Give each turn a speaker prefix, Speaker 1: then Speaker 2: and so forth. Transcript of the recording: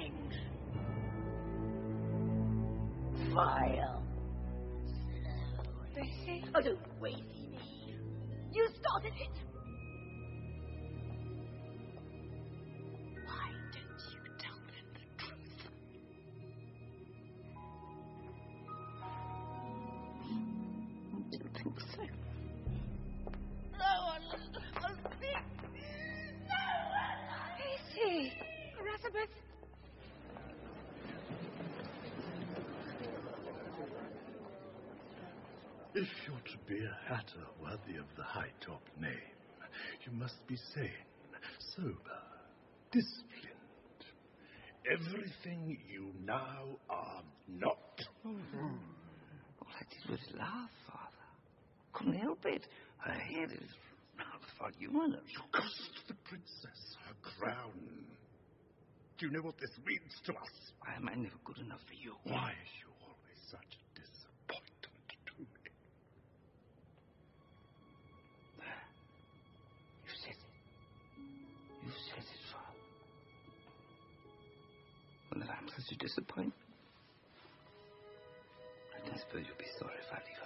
Speaker 1: things. Vile.
Speaker 2: Bessie?
Speaker 1: Oh, don't waste me. You started it. Why don't you tell them the truth?
Speaker 2: I didn't think so.
Speaker 1: No one will speak. No one.
Speaker 2: Bessie! Elizabeth!
Speaker 3: If you're to be a hatter worthy of the high-top name, you must be sane, sober, disciplined. Everything you now are not.
Speaker 2: All I did was laugh, Father. Couldn't help it. Her head is rather voluminous.
Speaker 3: You cost the princess her crown. Do you know what this means to us?
Speaker 2: Why am I never good enough for you?
Speaker 3: Why is you always such a disappointment to me?
Speaker 2: You said it. You said it, Father. Well, that I'm such a disappointment. I don't suppose you'll be sorry if I leave